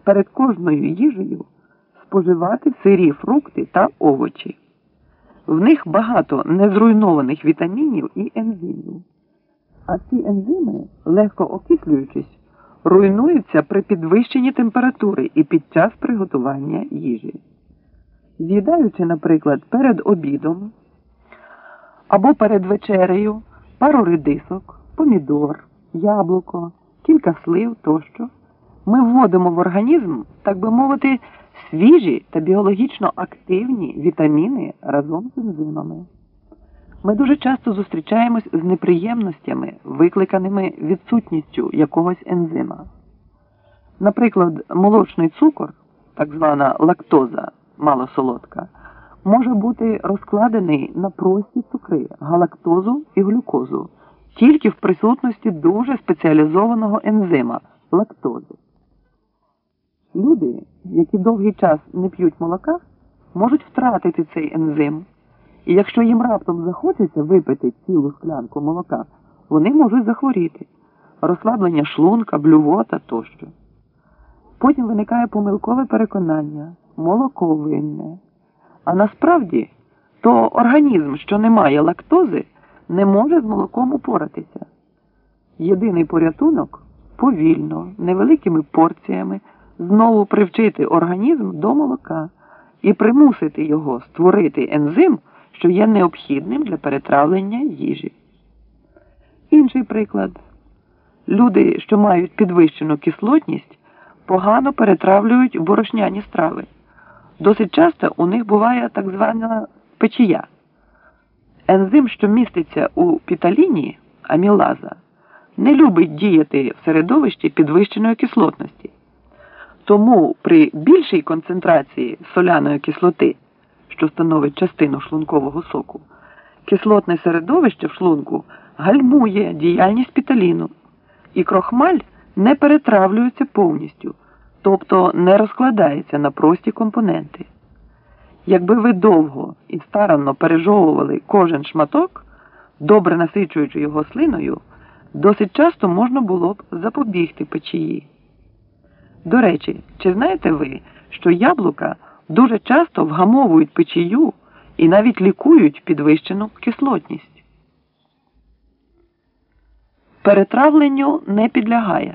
перед кожною їжею споживати сирі фрукти та овочі. В них багато незруйнованих вітамінів і ензимів. А ці ензими, легко окислюючись, руйнуються при підвищенні температури і під час приготування їжі. З'їдаючи, наприклад, перед обідом або перед вечерею пару редисок, помідор, яблуко, кілька слив тощо, ми вводимо в організм, так би мовити, свіжі та біологічно активні вітаміни разом з ензимами. Ми дуже часто зустрічаємось з неприємностями, викликаними відсутністю якогось ензима. Наприклад, молочний цукор, так звана лактоза, малосолодка, може бути розкладений на прості цукри, галактозу і глюкозу, тільки в присутності дуже спеціалізованого ензима – лактози. Люди, які довгий час не п'ють молока, можуть втратити цей ензим. І якщо їм раптом захочеться випити цілу склянку молока, вони можуть захворіти. Розслаблення шлунка, блювота тощо. Потім виникає помилкове переконання – молоко винне. А насправді, то організм, що не має лактози, не може з молоком упоратися. Єдиний порятунок – повільно, невеликими порціями знову привчити організм до молока і примусити його створити ензим, що є необхідним для перетравлення їжі. Інший приклад. Люди, що мають підвищену кислотність, погано перетравлюють борошняні страви. Досить часто у них буває так звана печія. Ензим, що міститься у піталіні, амілаза, не любить діяти в середовищі підвищеної кислотності. Тому при більшій концентрації соляної кислоти, що становить частину шлункового соку, кислотне середовище в шлунку гальмує діяльність піталіну, і крохмаль не перетравлюється повністю, тобто не розкладається на прості компоненти. Якби ви довго і старанно пережовували кожен шматок, добре насичуючи його слиною, досить часто можна було б запобігти печії. До речі, чи знаєте ви, що яблука дуже часто вгамовують печію і навіть лікують підвищену кислотність? Перетравленню не підлягає.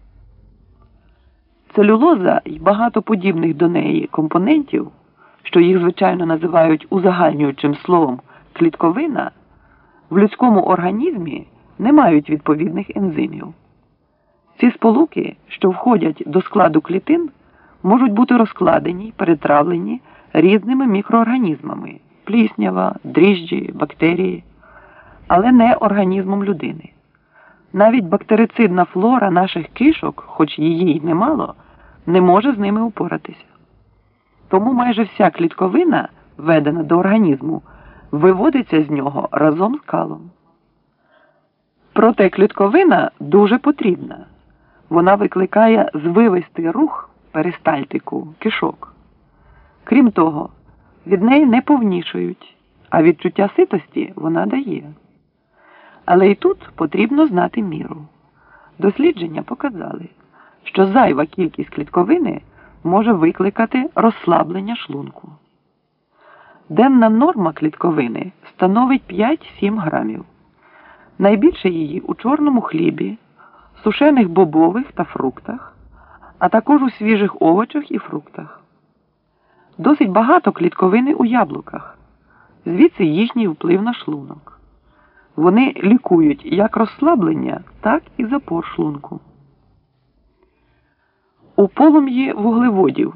Целюлоза і багато подібних до неї компонентів, що їх звичайно називають узагальнюючим словом клітковина, в людському організмі не мають відповідних ензимів. Ці сполуки, що входять до складу клітин, можуть бути розкладені й перетравлені різними мікроорганізмами – пліснява, дріжджі, бактерії, але не організмом людини. Навіть бактерицидна флора наших кишок, хоч її й немало, не може з ними упоратися. Тому майже вся клітковина, введена до організму, виводиться з нього разом з калом. Проте клітковина дуже потрібна. Вона викликає звивистий рух перистальтику кишок. Крім того, від неї не повнішують, а відчуття ситості вона дає. Але і тут потрібно знати міру. Дослідження показали, що зайва кількість клітковини може викликати розслаблення шлунку. Денна норма клітковини становить 5-7 грамів. Найбільше її у чорному хлібі, сушених бобових та фруктах, а також у свіжих овочах і фруктах. Досить багато клітковини у яблуках, звідси їхній вплив на шлунок. Вони лікують як розслаблення, так і запор шлунку. У полум'ї вуглеводів.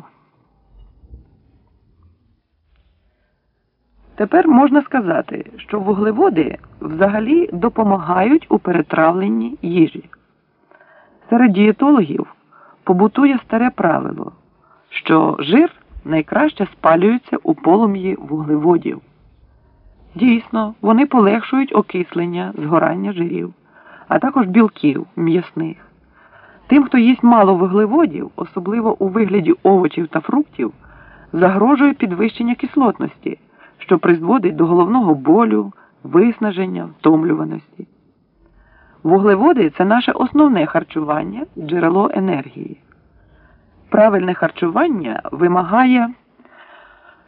Тепер можна сказати, що вуглеводи взагалі допомагають у перетравленні їжі. Серед дієтологів побутує старе правило, що жир найкраще спалюється у полум'ї вуглеводів. Дійсно, вони полегшують окислення, згорання жирів, а також білків м'ясних. Тим, хто їсть мало вуглеводів, особливо у вигляді овочів та фруктів, загрожує підвищення кислотності, що призводить до головного болю, виснаження, втомлюваності. Вуглеводи – це наше основне харчування і джерело енергії. Правильне харчування вимагає